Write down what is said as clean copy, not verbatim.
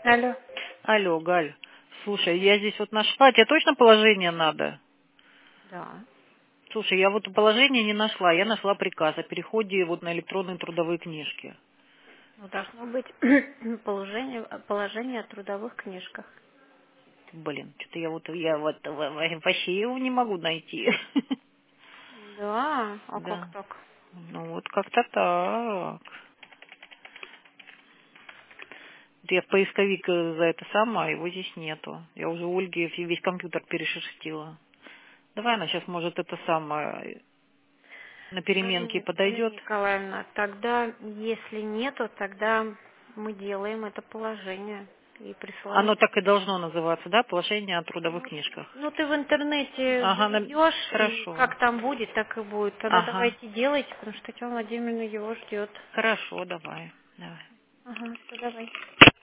Алло. Алло, Галь, слушай, я здесь вот нашла, тебе точно положение надо? Да. Слушай, я вот положение не нашла, я нашла приказ о переходе вот на электронные трудовые книжки. Ну, должно быть положение о трудовых книжках. Блин, что-то я вообще его не могу найти. Да, а как Да, так? ну вот как-то так. Вот я в поисковик за это самое, его здесь нету. Я уже у Ольги весь компьютер перешерстила. Давай она сейчас, может, это самое на переменке Галина подойдет. Николаевна, тогда, если нету, тогда мы делаем это положение и присылаем. Оно так и должно называться, да, положение о трудовых Ну, книжках. ну, ты в интернете Ага, заведешь, и хорошо. как там будет, так и будет. Тогда Ага, давайте делайте, потому что Татьяна Владимировна его ждет. хорошо, давай. Давай. Ага, все, давай.